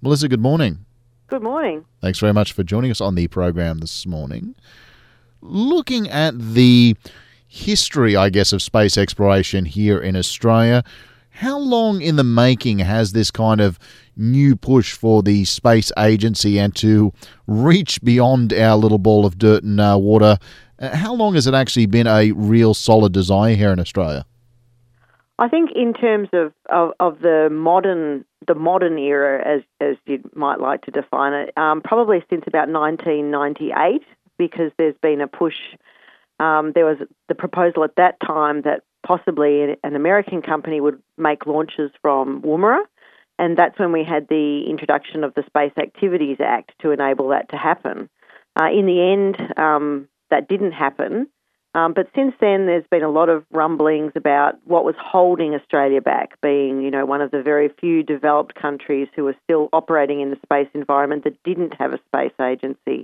Melissa, good morning. Good morning. Thanks very much for joining us on the program this morning. Looking at the history, I guess, of space exploration here in Australia, how long in the making has this kind of new push for the space agency and to reach beyond our little ball of dirt and water, how long has it actually been a real solid desire here in Australia? I think in terms of the modern era, as you might like to define it, probably since about 1998, because there's been a push. There was the proposal at that time that possibly an American company would make launches from Woomera, and that's when we had the introduction of the Space Activities Act to enable that to happen. In the end, that didn't happen. But since then, there's been a lot of rumblings about what was holding Australia back, being, one of the very few developed countries who are still operating in the space environment that didn't have a space agency.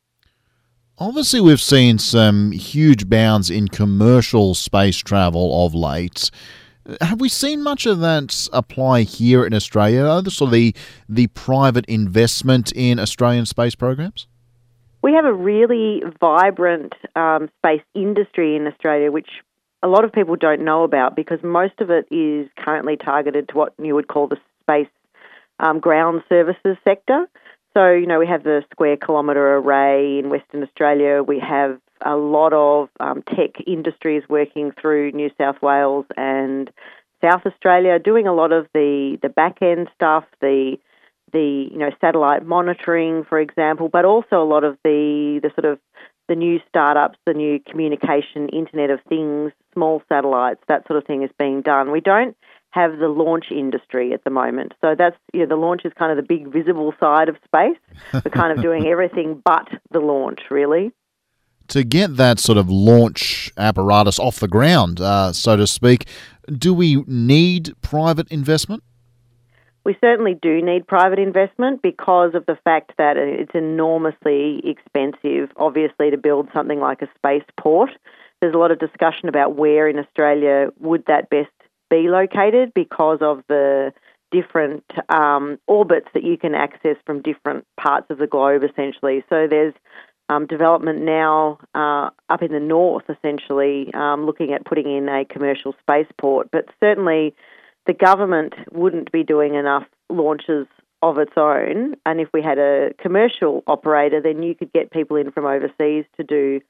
Obviously, we've seen some huge bounds in commercial space travel of late. Have we seen much of that apply here in Australia, sort of the private investment in Australian space programs? We have a really vibrant space industry in Australia, which a lot of people don't know about because most of it is currently targeted to what you would call the space ground services sector. So, we have the Square Kilometre Array in Western Australia. We have a lot of tech industries working through New South Wales and South Australia, doing a lot of the back-end stuff, the satellite monitoring, for example, but also a lot of the new startups, the new communication, Internet of Things, small satellites, that sort of thing is being done. We don't have the launch industry at the moment. So that's, the launch is kind of the big visible side of space. We're kind of doing everything but the launch, really. To get that sort of launch apparatus off the ground, so to speak, do we need private investment? We certainly do need private investment because of the fact that it's enormously expensive, obviously, to build something like a spaceport. There's a lot of discussion about where in Australia would that best be located because of the different orbits that you can access from different parts of the globe, essentially. So there's development now up in the north, essentially, looking at putting in a commercial spaceport. But certainly the government wouldn't be doing enough launches of its own, and if we had a commercial operator, then you could get people in from overseas to do,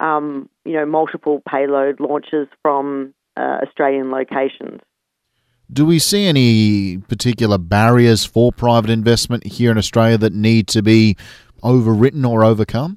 multiple payload launches from Australian locations. Do we see any particular barriers for private investment here in Australia that need to be overwritten or overcome?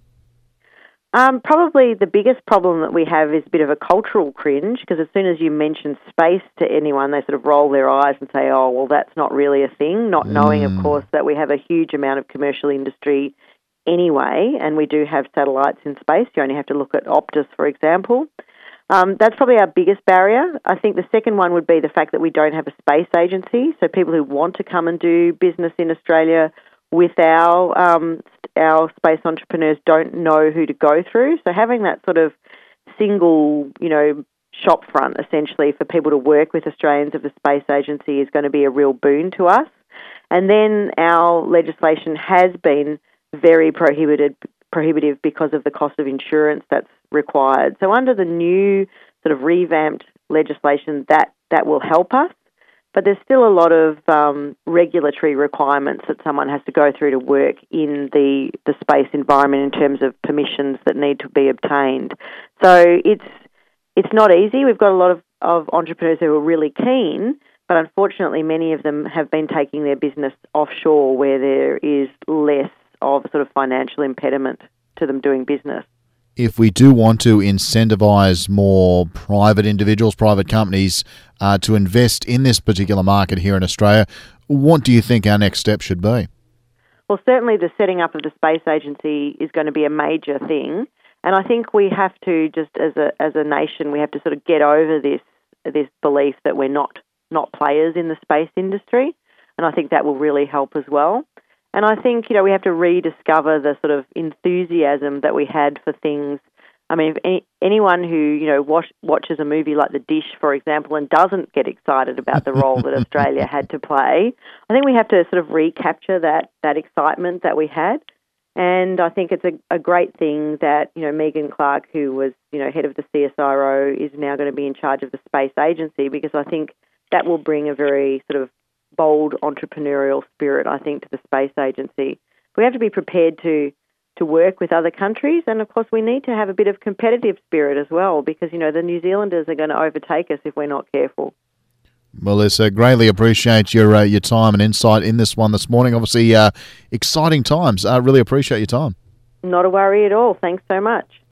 Probably the biggest problem that we have is a bit of a cultural cringe because as soon as you mention space to anyone, they sort of roll their eyes and say, oh, well, that's not really a thing, not knowing, of course, that we have a huge amount of commercial industry anyway, and we do have satellites in space. You only have to look at Optus, for example. That's probably our biggest barrier. I think the second one would be the fact that we don't have a space agency, so people who want to come and do business in Australia with our space entrepreneurs don't know who to go through. So having that sort of single, shop front, essentially, for people to work with Australians of the space agency is going to be a real boon to us. And then our legislation has been very prohibitive because of the cost of insurance that's required. So under the new sort of revamped legislation, that will help us. But there's still a lot of regulatory requirements that someone has to go through to work in the space environment in terms of permissions that need to be obtained. So it's not easy. We've got a lot of entrepreneurs who are really keen, but unfortunately many of them have been taking their business offshore where there is less of a sort of financial impediment to them doing business. If we do want to incentivise more private individuals, private companies to invest in this particular market here in Australia, what do you think our next step should be? Well, certainly the setting up of the space agency is going to be a major thing. And I think we have to, just as a nation, we have to sort of get over this belief that we're not players in the space industry. And I think that will really help as well. And I think, we have to rediscover the sort of enthusiasm that we had for things I mean, if anyone who, watches a movie like The Dish, for example, and doesn't get excited about the role that Australia had to play, I think we have to sort of recapture that excitement that we had. And I think it's a great thing that, Megan Clark, who was, head of the CSIRO, is now going to be in charge of the Space Agency, because I think that will bring a very sort of bold entrepreneurial spirit, I think, to the Space Agency. We have to be prepared to work with other countries, and of course we need to have a bit of competitive spirit as well, because the New Zealanders are going to overtake us if we're not careful. Melissa, greatly appreciate your time and insight in this one this morning. Obviously, exciting times. I really appreciate your time. Not a worry at all. Thanks so much.